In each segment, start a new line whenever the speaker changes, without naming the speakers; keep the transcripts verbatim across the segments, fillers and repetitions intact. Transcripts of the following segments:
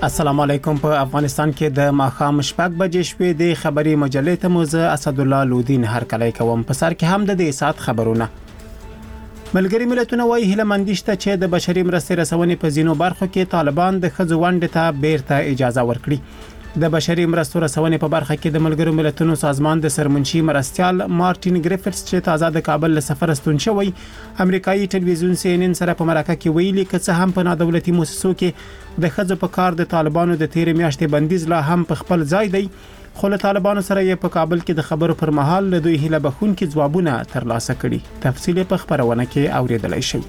السلام علیکم. په افغانستان کې د ماخام شپږ بجې شپې د خبري مجلې ته موزه اسد الله لودین هر کله کوم په سر کې هم د دې سات خبرونه. ملګری ملتونه وايي هله مندشته چې د بشري مرستې رسونې په زینو برخو کې طالبان د خځو ونډې ته بیرته اجازه ورکړي. د بشري مرستو رسونې په برخه کې د ملګرو ملتونو سازمان د سرمنشي مرستيال مارټین ګریفټس چې تازه د کابل له سفر ستون شوی امریکایي ټلویزیون سی ان ان سره په مرکه کې ویلي چې هم په نادولتي مؤسسو کې د خځو په کار د طالبانو د تیر میاشتې بندیز لا هم په خپل ځای دی، خو له طالبانو سره یې په کابل کې د خبرو پر مهال له دوی هله بخونکي ځوابونه ترلاسه کړي. تفصیل په خبرونه کې اوریدلای شئ.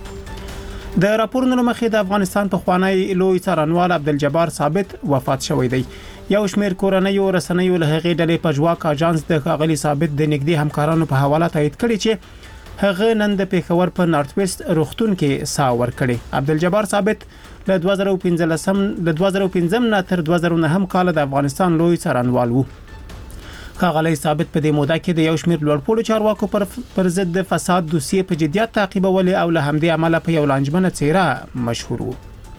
د راپورونو مخې د افغانستان په خوانی لوی څارنوال عبدالجبار ثابت وفات شوی دی. یو شمېر کورنۍ او رسنیو له هغې ډلې په جواک اژانس د ښاغلي ثابت د نږدې همکارانو په حواله تایید کړي چې هغه نن د پیښور په نارت ویسټ روغتون کې سا ورکړي. عبدالجبار ثابت له دوه زره پنځلسم له دوه زره پنځم نه تر دوه زره نهم کال د افغانستان لوی څارنوال وو. ښاغلي ثابت په دې موده کې د یو شمېر لوړپوړو چارواکو پر پر ضد د فساد دوسیې په جدیت تعقیبولې او له همدې عمله په یو لانجمنه څیره مشهور وو.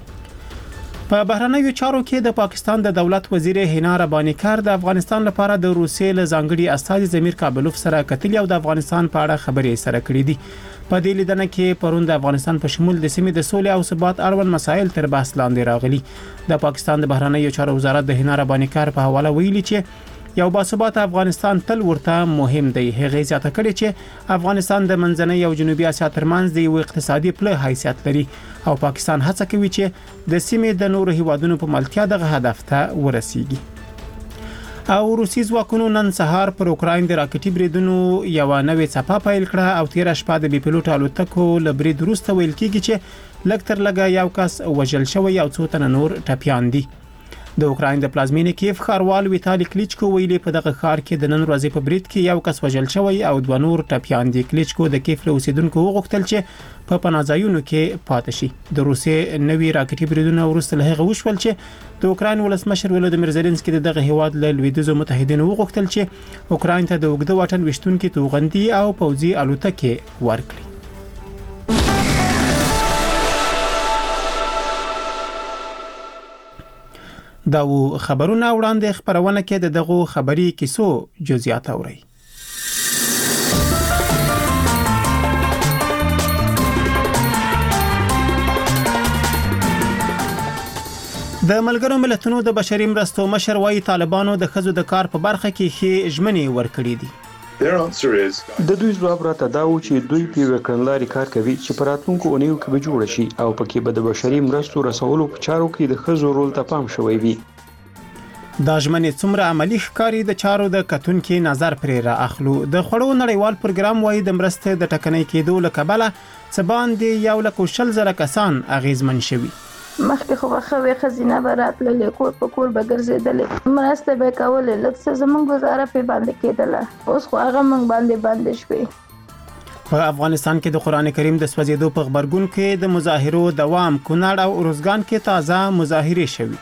په بهرنیو چارو کې د پاکستان د دولت وزیر هینا ربانی کار د افغانستان لپاره د روسیې له ځانګړي استازي زمیر کابلوف سره کتل او د افغانستان په اړه خبرې سره کړې دي. په دې لیدنه کې پرون د افغانستان په شمول د سیمې د سولې او ثبات اړوند مسایل تر بحث لاندې راغلي. د پاکستان د بهرنیو چارو وزارت د هینا ربانی کار په حواله ویلي چې یو باثبات افغانستان تل ورته مهم دی. هغه زیاته کړي چې افغانستان د منځنۍ او جنوبي اسیا ترمنځ د یو اقتصادي پله حیثیت لري او پاکستان هڅه کوي چې د سیمې د نورو هیوادونو په ملتیا دغه هدف ته ورسیږي. او روسي ځواکونو نن سهار پر اوکراین د راکټي بریدونو یو نوې څپه پیل کړه او تیر شپه د بي پيلوټ الوتکو له برید وروسته ویل کیږي چې لږ تر لږه یو کس وژل شوی او څو تنه نور ټپیان دي. د اوکراین د پلازمینې کیف ښاروال ویتالي کلیچکو ویلي په دغه ښار کې د نن ورځې په برید کې یو کس وژل شوی او دوه نور ټپیان دي. کلیچکو د کیف له اوسیدونکو وغوښتل چې په پناهځایونو کې پاتې شي. د روسیې نوي راکټي بریدونه وروسته له هغه وشول چې د اوکراین ولسمشر ولودمیر زيلنسکي دغه هیواد له لویدیځو متحدینو وغوښتل چې اوکراین ته د اوږده واټن وشتونکو توغندي او پوځي الوتکې ورکړي. دا و خبرونه وړاندې خبرونه کې د دغه خبري کیسو جزئیات اوري. د ملګرو ملتونو د بشري مرستو مشر وايي طالبانو د خزو د کار په برخه کې ښه ژمنې ورکړې دي.
د دوی ځواب راته دا و چې دوی په وکړنلاري کار کوي چې په راتلونکو اونیو کې به جوړ شي او پکې به د بشري مرستو رسولو په چارو کې د خزو رول ته پام شوی وي.
دا ژمنې څومره عملی ښکاري د چارو د کتونکو نظر پرې را اخلو. د خړو نړیوال پروګرام وايي د مرستې د ټکنۍ کېدو لکبله څه باندې یو لک شل زره کسان اغیزمن شوي.
مخکې خو بخوي خزینه برات له کور په کور بګرځیدل مرسته به کول لکه زمونږ گزاره په باندې کېدله اوس خو هغه مونږ باندې باندې شوي.
په افغانستان کې د قران کریم د سوځېدو په خبرګون کې د مظاهرو دوام کونړ او ارزګان کې تازه مظاهره شوي.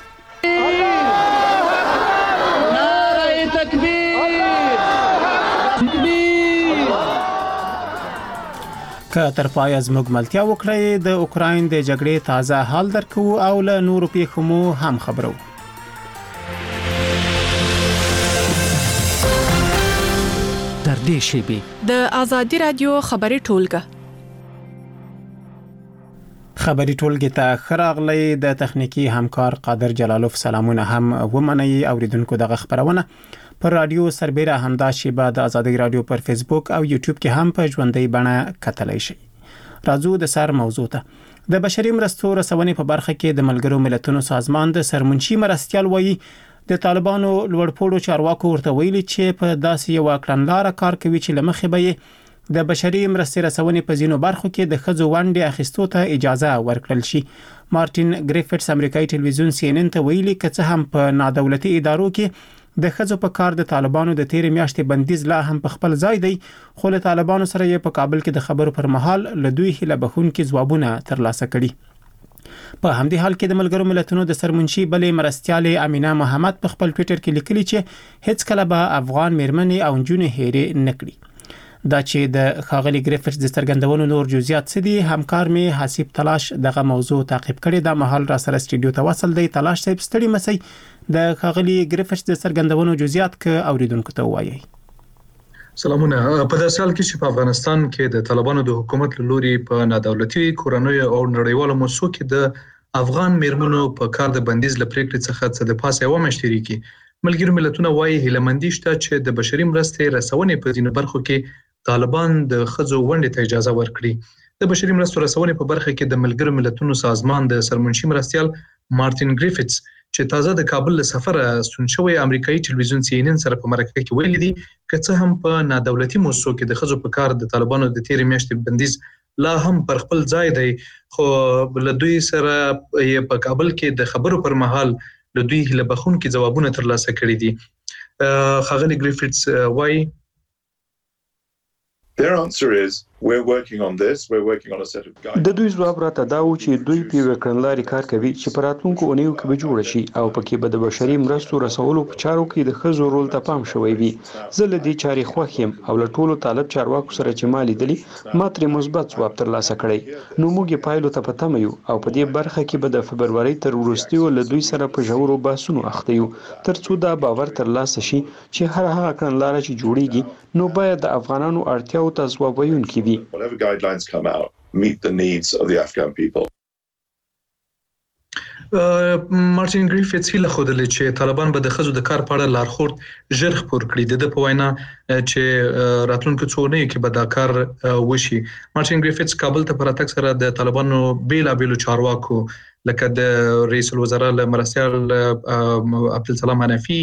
نعره تکبیر که تر پای زموږ ملتیا وکړي د اوکراین د جګړې تازه حال درکو او له نورو پیښو مو هم خبرو.
در دې شیبي
د آزادي رادیو خبري ټولګه
خبري ټولګه ته خراغلي د تخنیکی همکار قادر جلالوف سلامونه هم ومني اوریدونکو دغه خبرونه پر رادیو سربېره همدا شیبه د آزادي رادیو پر فیسبوک او یوټیوب کې هم په ژوندۍ بڼه کتلای شئ. راځو د سر موضوع ته. د بشري مرستو رسونې په برخه کې د ملګرو ملتونو سازمان د سرمنشي مرستيال وایي د طالبانو لوړپوړو چارواکو ورته ویلي چې په داسې یو کړنلاره کار کوي چې لمخې به د بشري مرستې رسونې په زینو برخو کې د خځو ونډې اخیستو ته اجازه ورکړل شي. مارټین ګریفټس امریکایي ټلویزیون سی ان ان ته ویلي چې هم په نادولتي ادارو کې د خځو په کار د طالبانو د تیر میاشتې بندیز لا هم په خپل ځای دی، خو له طالبانو سره یې په کابل کې د خبرو پر مهال له دوی هله بخونکي ځوابونه ترلاسه کړي. په همدې حال کې د ملګرو ملتونو د سرمنشي بلې مرستيالې امینه محمد په خپل ټوئیټر کې لیکلي چې هیڅ کله به افغان میرمنې او جنونې هېرې نکړي. دا چې د ښاغلي ګریفټس د څرګندونو نور جزئیات څه دي همکار می حسیب تلاش دغه موضوع تعقیب کړي د محل را سره استودیو ته وصل دی تلاش صاحب ستړي مسي د ښاغلي ګریفټس د څرګندونو جزئیات ک اوریدونکو ته وایي.
سلامونه. په داسې حال کې چې په افغانستان کې د طالبانو د حکومت لوري په نادولتي کورنیو او نړیوالو موسسو کې د افغان میرمنو په کار د بندیز لپاره څخه څه د پاسه و مشتري کې ملګری ملتونه وایي هیلمندي شته چې د بشري مرستې رسونې په ځینو برخو کې طالبان د خځو ونډې ته اجازه ورکړي. د بشري مرستو رسونې په برخه کې د ملګری ملتونو سازمان د سرمنشي مرستيال مارټین ګریفټس چې تازه د کابل له سفره ستون شوی امریکایي ټلویزیون سی ان ان سره په مرکه کې ویلي دي چې هم په نادولتي موسسو کې د خځو په کار د طالبانو د تیرې میاشتې بندیز لا هم پر خپل ځای دی خو له دوی سره په کابل کې د خبرو پر مهال له دوی هله بخون کې ځوابونه ترلاسه کړي دي. ښاغلي ګریفټس وايي
Their answer is we're working on this we're working on a set of guidelines.
د دوی ځواب راته دا و چې دوی په یو کړنلاري کار کوي چې په راتلونکو اونیو کې به جوړ شي او پکې به د بشري مرستو رسولو په چارو کې د ښځو رول ته پام شوی وي. زه له دې چارې خوښ یم او له ټولو طالب چارواکو سره چې ما لیدلي ما ترې مثبت ځواب ترلاسه کړی. نو موږ یې پایلو ته په تمه یو او په دې برخه کې به د فبرورۍ تر وروستیو له دوی سره په ژورو بحثونو اخته یو ترڅو دا باور ترلاسه شي چې هر هغه کړنلاره چې جوړیږي نو باید د افغانانو اړتیاو ته ځواب ویونکي وي.
Whatever guidelines come out meet the needs of the Afghan people.
مارټین ګریفټس هیله خوده چې طالبان به د خځو د کار په اړه لارښود ژر خپور کړي. د په وینا چې راتلونکو څو اونیو کې به دا کار وشي. مارټین ګریفټس کابل ته پر راتګ سره د طالبانو بیلابیلو چارواکو لکه د رئیس الوزرا مرستيال عبدالسلام حنفي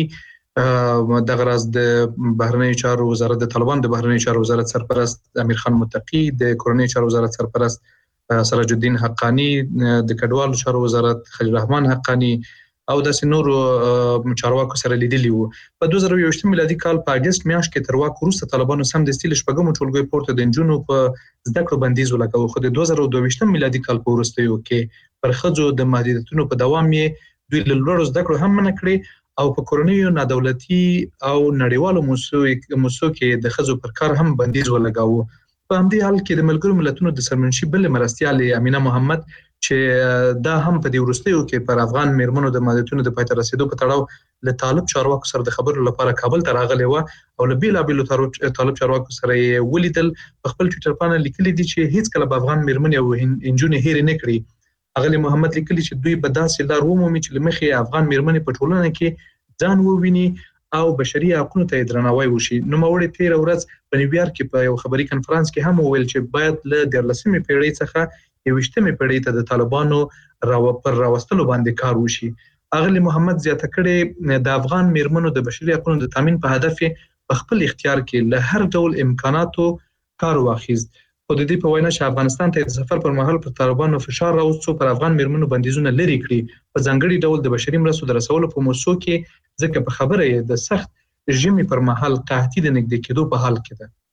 دغه راز د بهرنی چارو وزارت د طالبان د بهرنی چارو وزارت سرپرست امیر خان متقی د کورنی چارو وزارت سرپرست سراج الدین حقانی د کډوالو چارو وزارت خلیل الرحمن حقانی او د سينورو چارواکو سره لیدلی وو. په دوه زره یوویشت میلادي کال په اگست میاشت کې تر واک وروسته طالبانو سم د استیل شپږم ټولګي پورته د انجونو په زده کړو بندیز ولګاو خو د دوه زره دوه ویشت میلادي کال په وروستیو کې پر خځو د محدودیتونو په دوام یې دوی له لوړو زده کړو هم منع کړی او په کورنیو نادولتي او نړیوالو موسسو کې د خځو پر کار هم بندیز ولګاوه. په همدې حال کې د ملګرو ملتونو د سرمنشي بل مرستيال امینه محمد چې دا هم په دې وروستیو کې پر افغان میرمنو د محدودیتونو د پاتې رسیدو په تړاو له طالب چارواکو سره د خبرو لپاره کابل ته راغلی و او له بیلابیلو طالب چارواکو سره یې ولیدل. په خپل ټویټر باندې لیکلي دي چې هیڅ کله به افغان میرمنې او انجونې هېرې نه کړي. اغلی محمد لیکلي چې دوی به داسې لار ومومي چې لمخې افغان میرمنې په ټولنه کې ځان وویني او بشري حقوقو ته درناوی وشي. نو موري تیر ورځ په نیویارک کې په یو خبري کنفرانس کې هم ویل چې باید له دیارلسمې پیړۍ څخه یوویشتمې پیړۍ ته د طالبانو راو پر راوستلو باندې کار وشي. اغلی محمد زیاته کړي د افغان میرمنو د بشري حقوقو د تامین په هدف په خپل اختیار کې له هر ډول امکاناتو کار واخیست. خو د دې په وینا چې افغانستان ته د سفر پر مهال پر طالبانو فشار راوستو پر افغان میرمنو بندیزونه لري کړی په ځانګړي ډول د بشري مرستو د رسولو په موسسو کې ځکه په خبره یې د سخت ژمي پر مهال قحطي د نږدې کېدو په حال کې ده.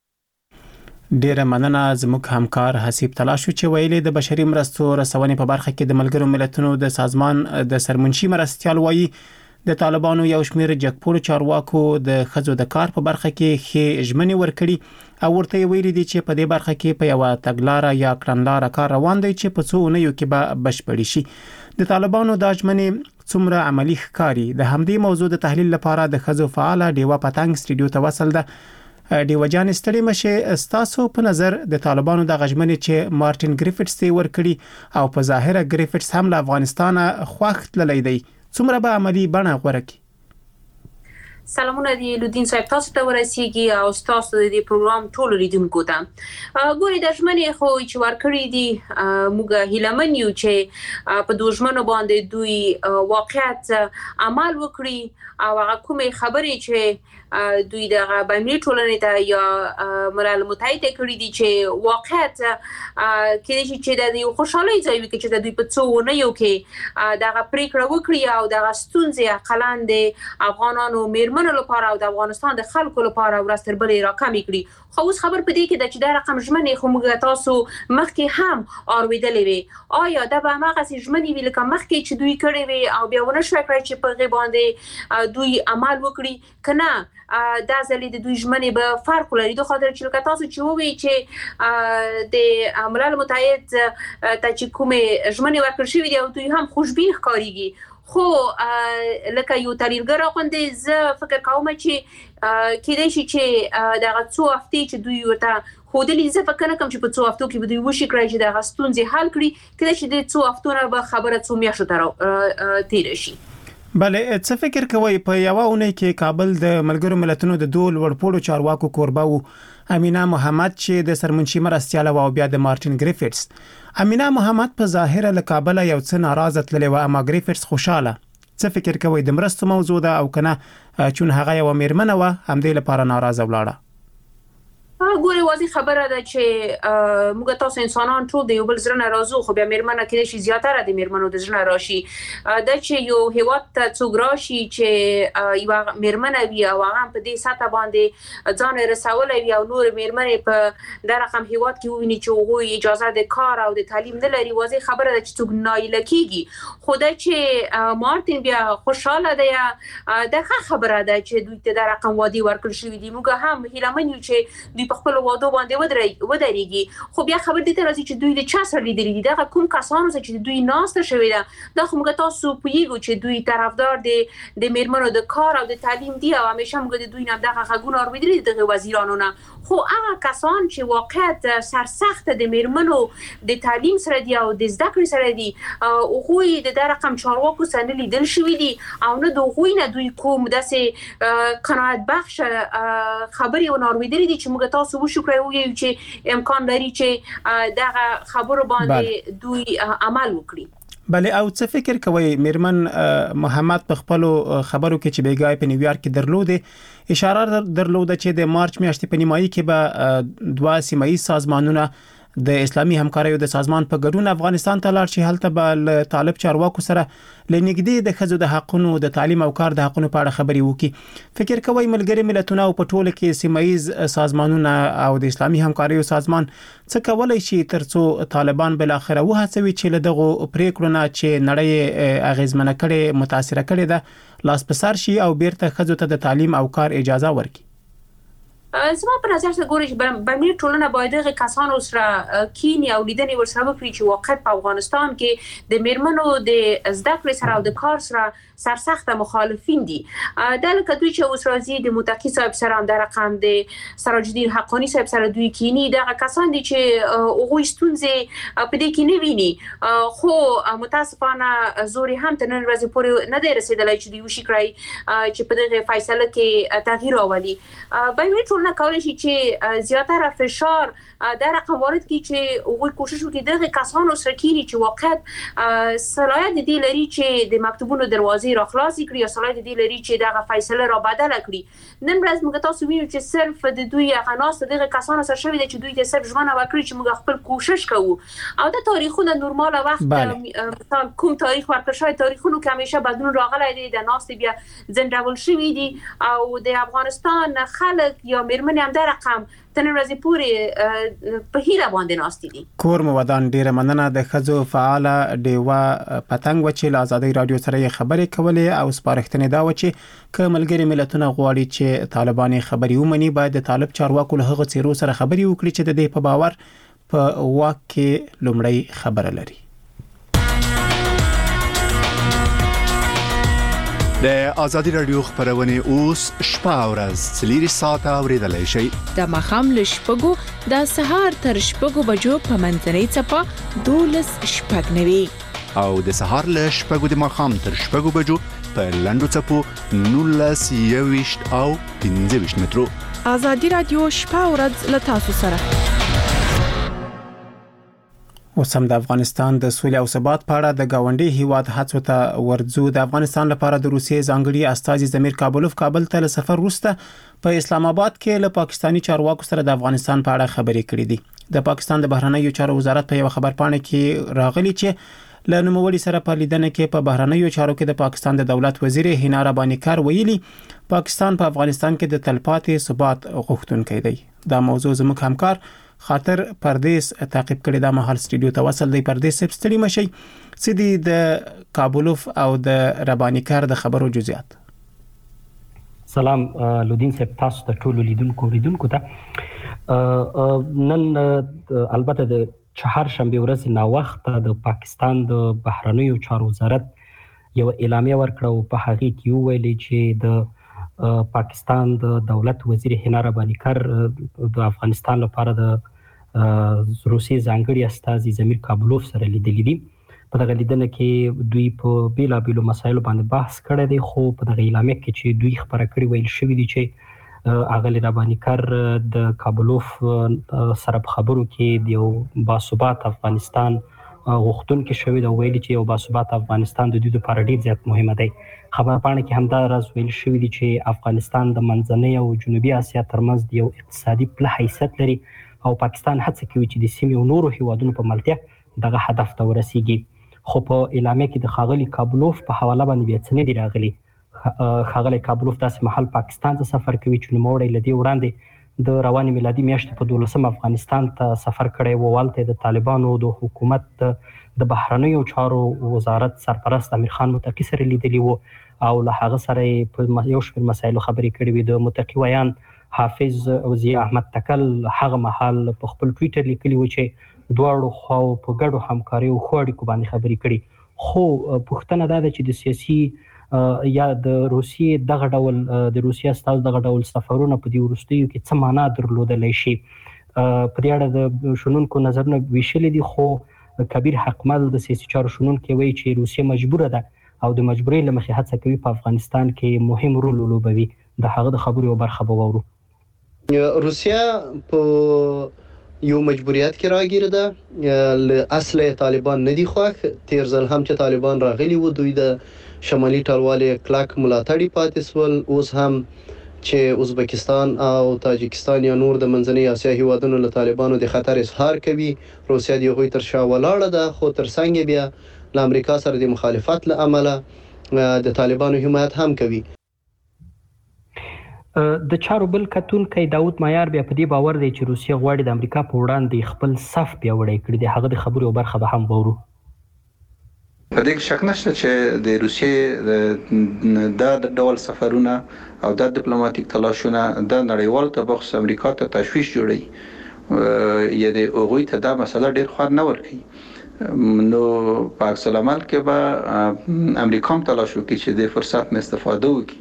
ډیره مننه زموږ همکار حسیب تلاشو چې ویلي د بشري مرستو رسونې په برخه کې د ملګرو ملتونو د سازمان د سرمنشي مرستيال وایي د طالبانو یو شمېر جګپوړو چارواکو د خځو د کار په برخه کې ښې ژمنې ورکړي او ورته ویلي دي چې په دې برخه کې په یو تګلاره یا کړنلاره کار روان دی چې په څو اونیو کې به بشپړ شي. د طالبانو د ژمنې څومره عملی ښکاري د همدې موضوع د تحلیل لپاره د خځو فعال ډیوا پتنګ استودیو ته وصل ده. ډیوا جان ستړي مشه ستاسو په نظر د طالبانو د غژمنې چې مارټین ګریفټس ته ورکړي او په ظاهره ګریفټس هم له افغانستان خوښ تللی دی څومره به عملی بڼه غوړه کی؟
سلامونه دی لودین صاحب تاسو ته ورسیږي او تاسو د دې پروګرام ټول لیدونکو ته ګوري د ژمنې خو چې ورکړی دي موږ هیلمن یو چې په دوژمنو باندې دوی واقعیت عمل وکړي او هغه کومې خبرې چې دوی د بینالمللي ټولنې ته یا ملل متحد کړي دي چې واقعیت کې چې د یو خوشحالي ځای وي چې د دوی په څو ونیو کې دغه پریکړه وکړي او دغه ستونزې عقلان دي افغانانو میرمن میرمنو لپاره او د افغانستان د خلکو لپاره ورځ تر بلې راکمې کړي. خو اوس خبر پدې کې د چې د رقم ژمنې خو موږ تاسو مخکې هم اوریدلې وي. آیا دا به هغه سي ژمنې وی لکه مخکې چې دوی کړې وي او بیا ونه شوی کړی چې په غي باندې دوی عمل وکړي کنه دا ځلې د دوی ژمنې به فرق لري. د خاطر چې لکه تاسو چې وی چې د ملل متحد ته چې کومه ژمنې ورکړل شوې دي او دوی هم خوشبین ښکاريږي. خو لکه یو تحلیلګر غونډه زه فکر کوم چې کېدای شي چې دغه څو هفتې چې دوی ورته خودلی زه فکر کوم چې په څو هفتو کې به دوی وشي کړی چې دغه ستونزې حل کړي کله چې د څو هفتو نه به خبره څو میاشتو تر تیر شي.
بله څه فکر کوي په یو اونۍ کې کابل د ملګرو ملتونو د دوه لوړپوړو چارواکو کوربه وو امینا محمد چې د سرمنشي مرستياله او بیا د مارټین ګریفټس. امینا محمد په ظاهر له کابل یو څه ناراضه تللی و اما ګریفټس خوشاله. څه فکر کوي د مرستو موضوع ده او کنه چون هغه یو میرمنه و هم دې لپاره ناراضه ولاړه؟
ګوري واضح خبره ده چې موږ تاسو انسانان ټول د یو بل زړه ناراضو خو بیا میرمنه کې شي زیاتره د میرمنو د زړه راشي د چې یو هیواد ته څوک راشي چې یو میرمنه وي او هغه په دې ساته باندې ځان رسولې وي او نور میرمنې په د رقم هیواد کې ویني چې هغه اجازه د کار او د تعلیم نه لري. واضح خبره ده چې څوک نایله کیږي. خو د چې مارټین بیا خوشاله ده د خبره ده چې دوی ته د رقم وادي ورکړل شوی دی. موږ هم هیلمن یو چې دوی په خپل وادو باندې ودرېږي. خو بیا خبر دي تر راځي چې دوی د چا سره لیدلې دي دا کوم کسانو چې دوی ناسته شوی ده دا خو موږ تاسو پویګو چې دوی طرفدار دي د میرمنو د کار او د تعلیم دي او همیشه موږ د دوی نه دغه غږونه اوریدلې د وزیرانو نه. خو هغه کسان چې واقعیت سرسخت د میرمنو د تعلیم سره دي او د زده کړې سره دي او خو د رقم چارواکو سره لیدل شوی دي او نه د غوی نه دوی کوم داسې قناعت بخش خبري و اوریدلې دي چې موږ تاسو وشکرای وایو چې امکان لري چې دغه خبرو باندې دوی عمل وکړي.
بله او څه فکر کوي میرمن محمد په خپل خبرو کې چې بیګای په نیویارک کې درلوده اشاره درلوده چې د مارچ میاشتې په نیمایي کې به دوه سیمایي سازمانونه د اسلامي همکاریو د سازمان په ګډون افغانستان ته لاړ شي. هلته به طالب چارواکو سره لنګدي د خزو د حقونو د تعلیم او کار د حقونو په اړه خبري وکړي. فکر کوي ملګری ملتونه او په ټوله کې سیمایي سازمانونه او د اسلامي همکاریو سازمان څه کولای شي ترڅو طالبان بل اخره وهڅوي چې له دغه پریکړو نه چې نړۍ اغیزمنه کړي متاثر کړي ده لاس پسار شي او بیرته خزو ته د تعلیم او کار اجازه ورکړي.
زما په نظر څه ګوري چې بمیر ټولنه باید د کسانو سره کینی او لیدنې ورسره وکړي چې واقعیت په افغانستان کې د میرمنو د زده کړې سره او د کار سره سرسخت مخالفین دي. د لکه دوی چې اوس راځي د متقی صاحب سره هم د رقم د سراج الدین حقانی صاحب سره دوی کینی دغه کسان دي چې هغه ستونزې په دې کې نه ویني. خو متاسفانه زوري هم تر نن ورځې پورې نه دی رسیدلی چې دوی وشي کړی چې په دغه فیصله کې تغییر راولي. بمیر ټولنه کولای شي چې زیاتره فشار د رقم وارد کړي چې هغه کوشش وکړي دغه کسانو سره کینی چې واقعیت صلاحیت دي لري چې د مکتوبونو دروازې را خلاص کړي او صلاحیت دي لري چې دغه فیصله را بدل کړي. نن ورځ موږ تاسو وینو چې صرف د دوی غناست دغه کسانو سره شوی چې دوی د صرف ژمنه وکړي چې موږ خپل کوشش کوو او د تاریخونو نورمال وخت مثلا کوم تاریخ ورکړ شوی تاریخونو کې همیشه بدلون راغلی دی د ناست بیا ځنډول شوی دي او د افغانستان خلک یا میرمنې هم د رقم تنه ورځې پورې په هیله باندې ناستې دي.
کور مو ودان ډیره مننه د خزو فعال دیوا پتنګ و چې آزادۍ رادیو سره خبرې کولې او سپارښتنه دا و چې ک ملګری ملتونه غواړي چې طالبان خبري ومني باید د طالب چارواکو له هغه چیرو سره خبري وکړي چې د دې په باور په واک کې لومړی خبره لري.
د آزادی رادیو خبرونه اوس شپه او ورځ څلور ساعته اوریدلای شئ.
د مخام ل شپږو د سهار تر شپږو بجو په منځنۍ چپه دولس شپږ نوي
او د سهار ل شپږو د مخام تر شپږو بجو په لندو چپو نولس یويشت او پنځه ویشت مترو.
آزادی رادیو شپه او ورځ ل تاسو سره.
اوسم د افغانستان د سولې او ثبات په اړه د گاونډي هیواد هڅو ته ورځو. د افغانستان لپاره د روسیې ځانګړي استازي زمیر کابلوف کابل ته سفر وروسته په اسلام آباد کې له پاکستانی چارواکو سره د افغانستان په اړه خبرې کړې دي. د پاکستان د بهرنیو چارو وزارت په یو خبر پاڼه کې راغلي چې له نوموړي سره په لیدنه کې په بهرنیو چارو کې د پاکستان د دولت وزیر حنا رباني کار ویلي پاکستان په افغانستان کې د تلپاتې ثبات غوښتونکی دی. دا موضوع زموږ همکار خاطر پردیس تعقیب کړي. دا مهال سټډیو ته وصل دی. پردیس ستړي مشي سیدی د کابلوف او د رباني کار د خبرو جزئیات.
سلام لودین صاحب، تاسو ته ټول لیدونکو اوریدونکو ته نن البته د چهارشنبه ورځ نا وخت د پاکستان د بهرنیو چارو وزارت یو اعلامیه ورکړه په هغه کې ویلي چې د پاکستان د دولت وزیر حنا رباني کار د افغانستان لپاره د روسي ځانګړي استازي زمیر کابلوف سره لیدلې دي. په دغه لیدنه کې دوی په بیلا بیلو مسایلو باندې بحث کړی دی، خو په دغه اعلامیه کې چې دوی خبره کړې ویل شوی دی چې اغلی رباني کار د کابلوف سره په خبرو کې د یو باثبات افغانستان غوښتونکی شوی دی. ویلي چې یو باثبات افغانستان د دوی لپاره ډېر زیات مهمه دی. خبرپاڼه کې همدا راز ویل شوی دی چې افغانستان د منځنۍ او جنوبي اسیا ترمنځ د یو اقتصادي پله حیثیت لري او پاکستان هڅه کوي چې د سیمې او نورو هیوادونو په ملتیا دغه هدف ته ورسیږي. خو په اعلامیه کې د ښاغلي کابلوف په حواله باندې بیا څه نه دي راغلي. ښاغلی کابلوف داسې مهال پاکستان ته سفر کوي چې نوموړی له دې وړاندې د روانې میلادي میاشتې په دولسم افغانستان ته سفر کړی و. هلته د طالبانو د حکومت د بهرنیو چارو وزارت سرپرست امیر خان متقي سره لیدلی و او له هغه سره یې په یو شمېر مسایلو خبرې کړې وې. د متقي ویان حافظ وزیر احمد تکل هغه مهال په خپل ټویټر لیکلي و چې دواړو خواو په ګډو همکارۍ او ښو اړیکو باندې خبرې کړي. خو پوښتنه دا ده چې د سیاسي یا د روسیې دغه ډول د روسیې استازو دغه ډول سفرونه په دې وروستیو کې څه معنا درلودلی شي. په دې اړه د شنونکو نظرونه ویشلي دي، خو کبیر حقمل د سیاسي چارو شنونکی وایي چې روسیه مجبوره ده او د مجبورۍ له مخې هڅه کوي په افغانستان کې مهم رول ولوبوي. د هغه د خبرو یو برخه به واورو.
روسیه په یو مجبوریت کې راګیره ده. له اصل طالبان نه دي خوښ. تیر ځل هم چې طالبان راغلي وو دوی د شمالي ټلوالې کلک ملاتړي پاتې سول. اوس هم چې ازبکستان او تاجکستان یا نور د منځنۍ اسیا هیوادونو له طالبانو د خطر اظهار کوي. روسیه د هغوی تر شا ولاړه ده، خو تر څنګ بیا له امریکا سره د مخالفت له امله د طالبانو حمایت هم کوي.
د چارو بل کتونکی داود مایار بیا په دې باور دی چې روسیه غواړي د امریکا په وړاندې خپل صف پیاوړی کړي. د هغه د خبرو یو برخه به هم واورو.
په دې شک نشته چې د روسیې د ډول سفرونه او د ډیپلوماټیک تلاشونه د نړیوال تبخص امریکا ته تشویش جوړي. یعنی هغوی ته دا مسله ډیر خوار نه ورکوي. نو په عکس العمل کې به امریکا هم تلاش وکړي چې د فرصت نه استفاده وکړي.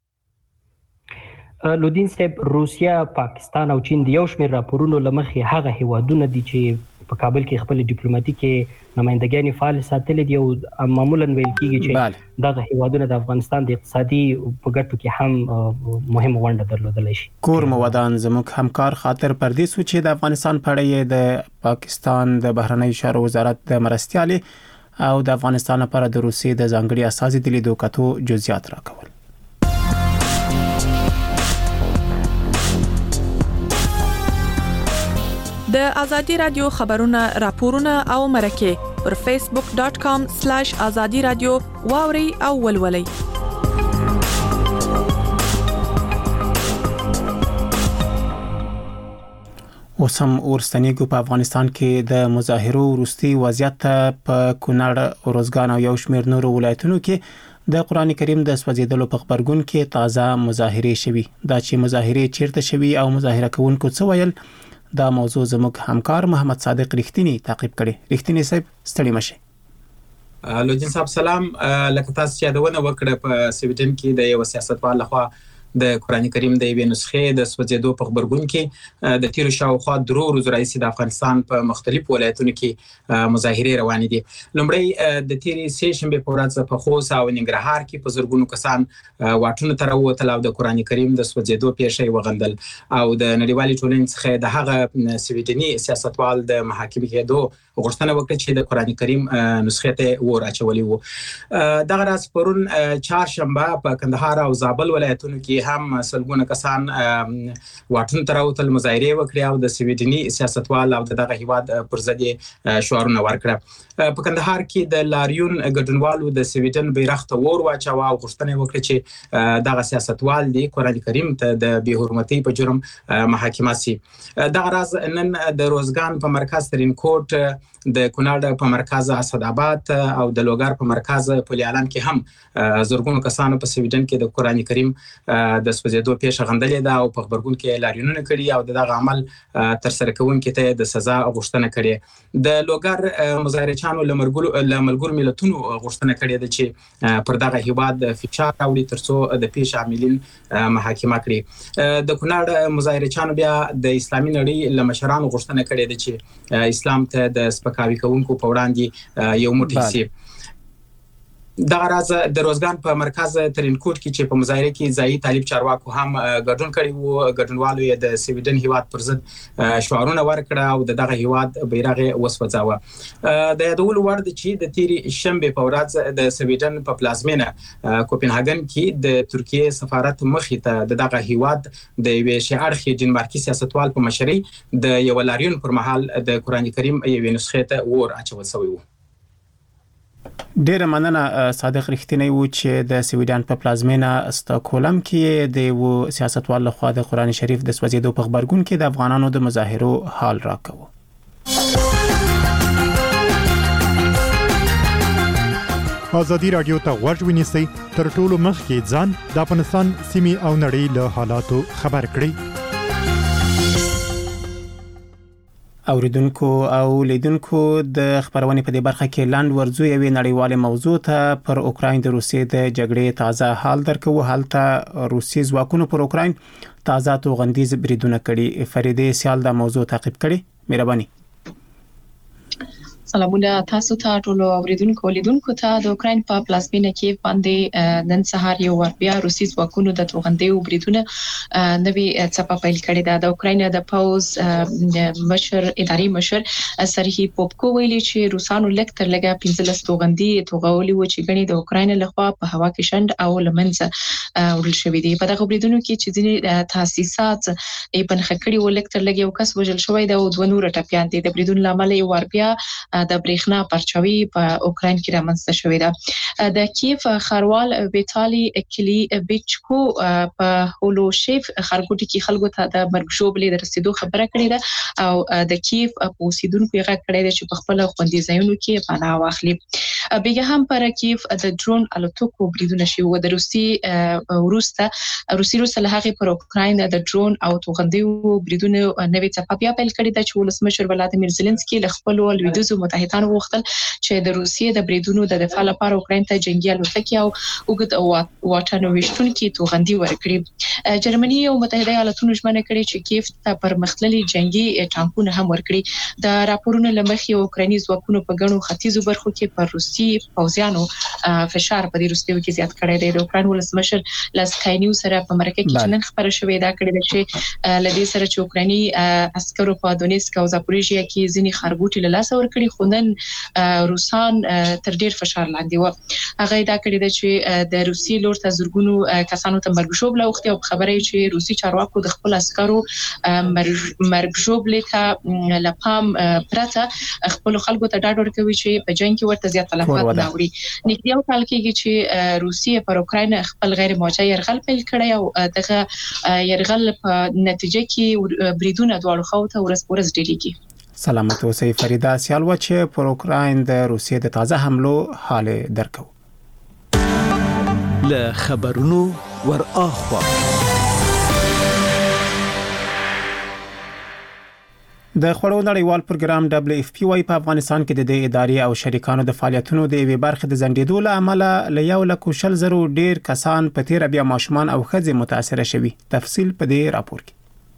لودین صاحب، روسیه، پاکستان او چین د یو شمېر راپورونو له مخې هغه هیوادونه دي چې په کابل کې خپل ډیپلوماټیکې نمایندګانې فعالې ساتلې دي او معمولا ویل کېږي چې دغه هیوادونه د افغانستان د اقتصادي په ګټو کې هم مهمه ونډه درلودلی شي.
کور مودان زموږ همکار خاطر پردیس و چې د افغانستان په اړه یې د پاکستان د بهرنیو چارو وزارت د مرستیالې او د افغانستان لپاره د روسیې د ځانګړي استازي د لیدو کتو جزئیات راکول.
د ازادي رادیو خبرونه راپورونه او مرکه پر فیسبوک ډاٹ کام سلیش ازادي رادیو واوري او ولولي.
اوسم اورستنیګو په افغانستان کې د مظاهرو وروستي وضعیت په کونړ، اروزګان او یو شمېر نورو ولایتونو کې د قرآن کریم د سوځیدلو په خبرګون کې تازه مظاهرې شوي. دا چې مظاهرې چیرته شوي او مظاهره کوونکو څه ویل، دا موضوع زموږ همکار محمد صادق رښتینی تعقیب کړي. رښتینی صاحب ستړي مشه.
لودین صاحب سلام. لکه تاسو چې یادونه وکړه په سویډن کې د یو سیاستوال لخوا د قرآن کریم د یوې نسخې د سوځېدو په خبرګون کې د تیرو شاوخوا درو ورځو راهیسې د افغانستان په مختلفو ولایتونو کې مظاهرې روانې دي. لومړی د تیرې سې شنبې په ورځ په خوست او ننګرهار کې په زرګونو کسان واټونو ته راووتل او د قرآن کریم د سوځېدو پیښه یې وغندل او د نړیوالې ټولنې څخه د هغه سویډني سیاستوال د محاکمې کېدو غوښتنه وکړه چې د قران کریم نسخه ته ور اچولې وو. دغه راز پرون چهارشنبه په کندهار او زابل ولایتونو کې هم سلګونه کسان واټن تر اوتل مظاهره وکړي او د سویډني سیاستوال او دغه هیواد پر ضد شعارونه ورکړه. په کندهار کې د لاریون ګډونوالو د سویډن بیرغ ته ور واچاوه او غوښتنه وکړه چې دغه سیاستوال د قران کریم ته د بې حرمتۍ په جرم محاکمه شي. دغه راز نن د روزګان په مرکز ترین کوټ، د کونړ په مرکز اسداباد او د لوګر په مرکز پولیالان کې هم زرګونو کسانو په سویډن کې د قران کریم د سوځېدو پیښه غندلې ده او په خبرګون کې لاریونونه کړي او دغه عمل تر سره کوونکو ته د سزا غوښتنه کړي. د لوګر مظاهرچانو لملګرو ملتونو غوښتنه کړې ده چې پر دغه هیواد فشار راوړي ترڅو د پیښې عاملین محاکمه کړي. د کونړ مظاهرچانو بیا د اسلامي نړۍ له مشرانو غوښتنه کړې ده چې اسلام ته د سپکاوي کوونکو په وړاندې یو موټی سي. دغه راز د روزګان په مرکز ترین کوټ کې چې په مظاهره کې ځایي طالب چارواکو هم ګډون کړی وو، ګډونوالو یې د سویډن هیواد پر ضد شعارونه ورکړه او دغه هیواد بیرغ وسوځاوه. د یادولو وړ ده چې د تیرې شنبې په ورځ د سویډن په پلازمینه کوپنهاګن کې د ترکیه سفارت مخې ته دغه هیواد د یوې شعارخي ډنمارکي سیاستوال په مشرۍ د یو لاریون پر مهال د قران کریم یوې نسخه ته ور اچول شوی وو.
ډیره مننه صادق رښتینی وو چې د سویډن په پلازمینه استکهولم کې د یو سیاستوال لخوا د قران شریف د سوځېدو په خبرګون کې د افغانانو د مظاهرو حال راکوه.
ازادي رادیو ته غوږ ونیسئ، تر ټولو مخکې ځان د افغانستان سیمې او نړۍ له حالاتو خبر کړئ.
اوریدونکو او لیدونکو د خبرونې په دې برخه کې لاند ورزو یوې نړیواله موضوع ته پر اوکراین د روسیې د جګړې تازه حال درکو. هلته روسي ځواکونو پر اوکراین تازه توغندیز بریدونه کړي. فریدې سیال دا موضوع تعقیب کړي. مهرباني.
سلامونه تاسو ته ټول اوریدونکو لیدونکو ته. د اوکراین په پلازمینه کې باندې نن سهار یو ور بیا روسي ځواکونو د توغندیو بریدونه نوي څپه پیل کړې ده. د اوکراین د پاوز مشر اداري مشر سرهی پوپکو ویلي چې روسانو لکتر لګه پنځلس توغندي توغولي و چې غني د اوکراین لخوا په هوا کې شند او لمنځه وړل شوې دي. په دغه بریدونو کې چې ځینې تاسیسات یې پنځه و لکتر لګي او کس وژل شوی دی او دوه نور ټپيان دي. د بریدونو لامل یو ور بیا د برېښنا پرچاوي په اوکراین کې رامنځته شوې ده. د کیف خاروال ویتالي کلیبچکو په هولوشیف خارګوټي کې خلکو ته د مرګ ژوبلې د رسیدو خبره کړې ده او د کیف په اوسیدونکو یې غږ کړی دی چې په خپل خوندي ځایونو کې پناه واخلي. بیا هم پر کیف د ډرون الوتکو بریدونه شوي و. د روسي وروسته روسي روسه له هغې پر اوکراین د ډرون او توغندیو بریدونه نوې څپه بیا پیل کړې ده چې ولسمشر ولادیمیر زيلنسکي له خپلو لویدیځو متحدانو وغوښتل چې د روسیې د بریدونو د دفاع لپاره اوکراین ته جنگي الوتکې او اوږد واټن ویشتونکي توغندي ورکړي. جرمني او متحده ایالاتونو ژمنه کړې چې کیف ته پرمختللي جنگي ټانکونه هم ورکړي. د راپورونو لمخې اوکرایني ځواکونو په ګڼو ختیځو برخو کې پر روسي پوځیانو فشار په دې روسیو کې زیات کړی دی. د اوکراین ولسمشر لاسکای نیو سره په مرکه کې نن خبره شوې ده کړې چې لدې سره چې اوکرایني عسکرو په دونیسک او زاپوریژیا کې ځینې خارګوټي له لاسه ورکړي خو نن روسان تر ډیر فشار لاندې و. هغه دا کړی دی چې د روسي لور ته زورګونو کسانو ته مرګ ژوبله وختي او خبرې چې روسي چارواکو د خپل عسکرو مرګ ژوبله ته لپام پرته خپل خلکو ته ډاډ ورکوي چې په جنگ کې ورته زیات تلفات نه وړي. نږدې یو کال کېږي چې روسیه پر اوکراین خپل غیر موجه يرغل پیل کړی او دغه يرغل په نتیجه کې بریدونه دواړو خواو ته ورځ په ورځ ډیریږي.
سلامت اوسئ. فریدا سیال و چې پر اوکراین د روسیې د تازه حملو حال درکو.
له خبرونو ور اخوا
د خوړو نړیوال پروګرام دبليو اف پی وايي په افغانستان کې د دې ادارې او شریکانو د فعالیتونو د یوې برخې د زندېدو له امله له یو لک شل زرو ډیر کسان په تیر بیا ماشومان او ښځې متاثر شوي. تفصیل په دې راپور کې.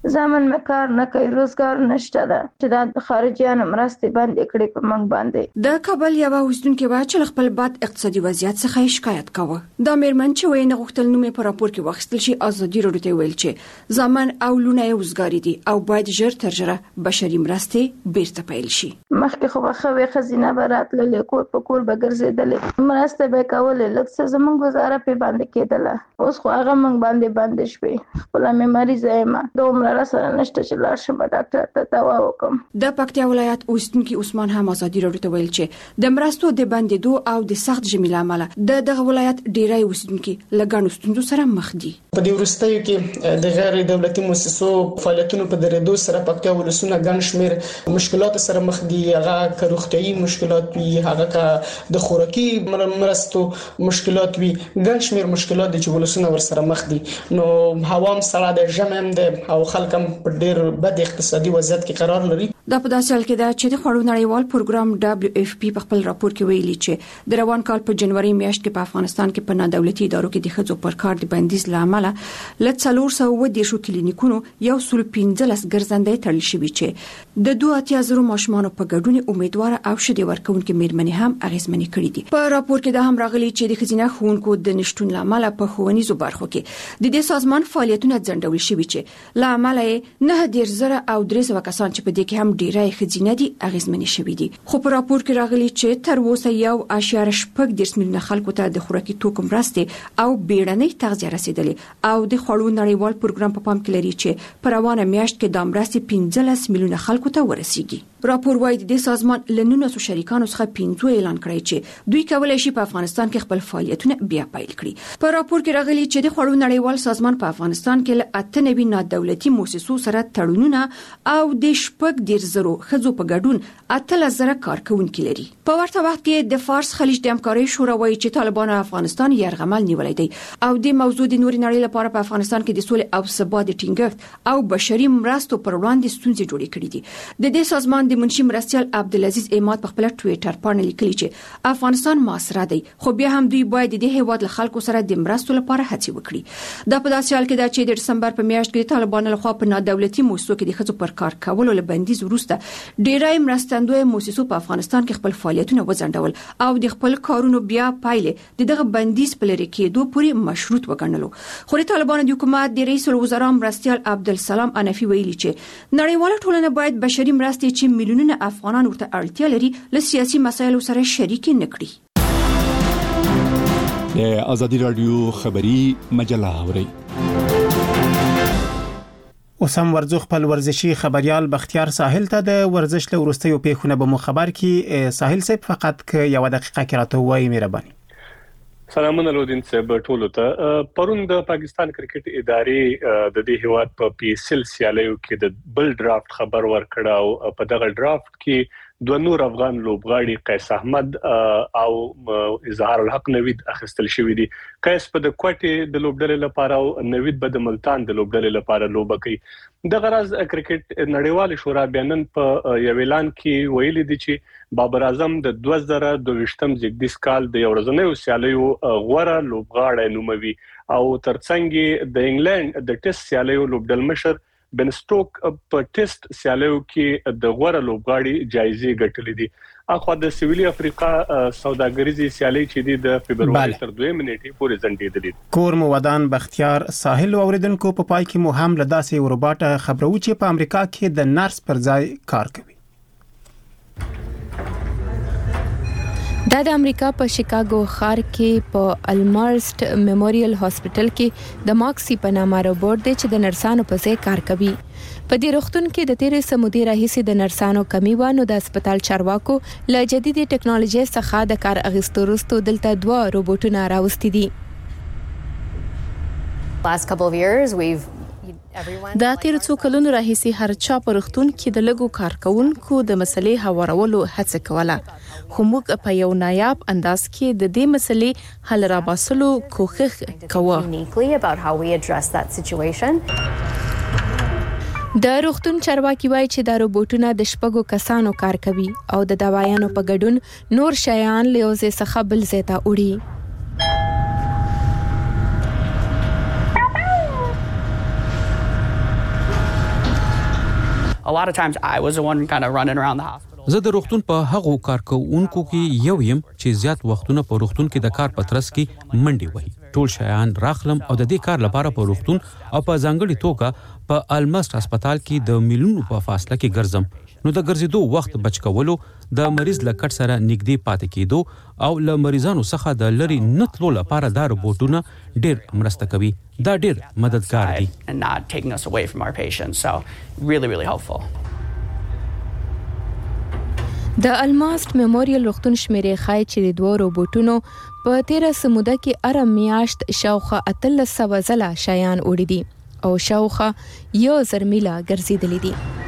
زمون مې کار نه کوي، روزګار نشته ده چې دا خارجيانو مرستې بندې کړې په موږ باندې.
د کابل یو اوسیدونکو وایي چې خپل بد اقتصادي وضعیت څخه شکایت کاوه. دا میرمن چې وایي نه غوښتل نوم په راپور کې واخیستل شي، ازادي راډیو ته ویل چې زمون او لونه یې وزګاری دي او باید ژر تر ژره بشري مرستې بیرته پیل شي.
مخکې خو به خوې خزینه براتللې، کور په کور به ګرځېدلې، مرسته به کولې، لږ څه زموږ گزاره په باندې کېدله. اوس خو هغه موږ باندې باندې شوې. خپل مې مریض یم، دومره راسره نشته چې لاړ شم ډاکټر ته دوا وکم.
د پکتیا ولایت اوسیدونکو عثمان هم ازادي راډیو ته ویل چې د مرستو د بندېدو او د سخت ژمي له امله د دغه ولایت ډیری اوسیدونکو لګانو ستونزو سره مخ دي.
په دې وروستیو کې د غیر دولتي مؤسسو فعالیتونو په درېدو سره پکتیا ولسونه ګڼ شمېر مشکلات سره مخ دي. هغه که روغتیايي مشکلات وي، هغه که د خوراکي مرستو مشکلات وي، ګڼ شمېر مشکلات دي چې ولسونه ورسره مخ دي. نو هوا هم سړه ده، ژمی هم ده او خلک هم په ډېر بد اقتصادي وضعیت کې قرار لري.
دا په داسې حال کې ده چې د خوړو نړیوال پروګرام دبليو اف پی په خپل راپور کې ویلي چې د روان کال په جنوري میاشت کې په افغانستان کې په نادولتي ادارو کې د ښځو پر کار د بندیز لامل ل څلور سوه اووه دیرش کلینیکونو یو سل پنځلس ګرځندې تړل شوي چې د دوه اتیا زره ماشومانو په ګډون امیدوار او شدي ورکوونکې میرمنې هم اغیزمنې کړې دي. په راپور کې دا هم راغلي چې د ښځینه ښوونکو د نشټون لامل په ښوونیزو برخو کې د دې سازمان فعالیتونه ځنډول شوي چې لامل یې نه ډیر زره او درې سوه کسان چې په دې کې هم ډیری ښځینه دي اغیزمنې شوي دي. خو په راپور کې راغلي چې تر اوسه یو اشاریه شپږ دېرش میلیونه خلکو ته د خوراکي توکو مرستې او بیړنۍ تغذیه رسیدلې او د خوړو نړیوال پروګرام په پام کې لري چې په روانه میاشت کې د مرستې پنځلس میلیونه خلکو ته ورسیږي. راپور وايي د سازمان له نولسو شریکانو څخه پنځه اعلان کړی چې دوی کولای شي په افغانستان کې خپل فعالیتونه بیا پیل کړي. په راپور کې راغلي چې د خوړو نړیوال سازمان په افغانستان کې له اته نوي نادولتي مؤسسو سره تړونونه او د شپږ دېرش زره ښځو په ګډون اتلس زره کارکوونکي لري. په ورته وخت کې د فارس خلیج د همکارۍ شورا وايي چې طالبان افغانستان یرغمل نیولای دی او د موضوع د نوري نړۍ لپاره په افغانستان کې د سولې او ثبات د ټینګښت او بشري مرستو پر وړاندې ستونزې جوړې کړې دي. د دې سازمان د منشي مرستیال عبدالعزیز اماد په خپل ټوئیټر باندې لیکلي چې افغانستان محاصره دی، خو بیا هم دوی باید د هیواد له خلکو سره د مرستو لپاره هڅې وکړي. دا په داسې حال کې ده چې د دسمبر په میاشت کې طالبانو لخوا په نادولتي مؤسسو کې د ښځو پر کار کولو له بندیز وروسته ډیری مرستندوی مؤسسو په افغانستان کې خپل فعالیتونه وځنډول او د خپل کارونو بیا پایلې د دغه بندیز په لري کېدو پورې مشروط وګڼلو. خو د طالبانو د حکومت د رئیس الوزرا مرستیال عبدالسلام انفي ویلي چې نړیواله ټولنه باید بشري مرستې چې میلیونونه افغانان ورته اړتیا لري له سیاسي مسایلو سره شریک نه کړي.
د ازادي رادیو خبری مجله اوري.
اوس هم ورزو خپل ورزشي خبريال بختیار ساحل ته د ورزش له ورستیو پیښونه به مخبر کی. ساحل صاحب فقط ک یو دقیقه کې راته وایي مهرباني.
سلامونه لودین صاحب ټولو ته. پرون د پاکستان کرکټ ادارې د دې هیواد په پی ایس ایل سیالیو کې د بل ډرافت خبر ورکړ او په دغه ډرافت کې دوه نور افغان لوبغاړي قیس احمد او اظهار الحق نوید اخیستل شوی دي. قیس په د کوټې د لوبډلې لپاره او نوید په د ملتان د لوبډلې لپاره لوبه کوي. د غرض کرکټ نړیوال شورا بیانن په یو اعلان کې ویلي دي چې بابر اعظم د دوه زره دوه زیږدیز کال د یو ورځنیو سیالیو غوړه لوبغاړی نوموي او ترڅنګ د انګلند د ټیسټ سیالیو لوبډل مشر بن سټوک په ټیسټ سیالیو کې د غوړه لوبغاړي جایزې ګټلې دي. اخو د سویلي افریقا سوداګریزي سیالي چې د فبرवरी تر دوه منېټې پورې ځنډېدلې.
کور مو ودان بختیار ساحل اوریدونکو په پای کې مو هم له داسې یو روباټ خبرو چې په امریکا کې د نرس پر ځای کار کوي.
دا د امریکا په شیکاګو ښار کې په المارسټ میموریل هاسپټل کې د ماکسي په نامه روبوټ دی چې د نرسانو په ځای کار کوي. په دې روغتون کې د تیرې سمودي راهیسې د نرسانو کمی و، نو د هسپتال چارواکو له جديدي ټکنالوژي څخه د کار اغستو وروسته دلته دوه روبوټونه راوستي دي.
last couple of years we've
دا تیر څو کلونو راهیسې هر چا په روغتون کې د لګو کارکونکو د مسلې هوارولو هڅه کوله، خو موږ په یو نایاب انداز کې د دې مسلې حل راباسلو کوښښ کوو.
د روغتون چارواکي وایي چې دا روبوټونه د شپږو کسانو کار کوي او د دوايانو په ګډون نور شیان له یو ځای څخه بل ځای ته وړي.
a lot of times I was the one kind of running around the hospital.
زه د روغتون په هغو کارکونکو کې یو یم چې زیات وختونه په روغتون کې د کار پترس کې منډي وهي. ټول شایان راخلم او د دې کار لپاره په روغتون او په ځانګړي توګه په المست هسپتال کې د میلیونو په فاصله کې ګرځم. نو د ګرځېدو وخت بچ کولو د مریض له کټ سره نږدې پاتې کېدو او له مریضانو څخه د لری نتلو لپاره دا روبوټونه ډېر مرسته کوي. دا ډېر مددگار دي.
And not taking us away from our patients. So really really helpful.
د الماست میموریل روغتون شمیرې خای چې د دوه روبوټونو په تیره سموده کې اره میاشت شاوخه اتلس سوه زله شایان وړي دي او شاوخه یو زر میله ګرځېدلي دي.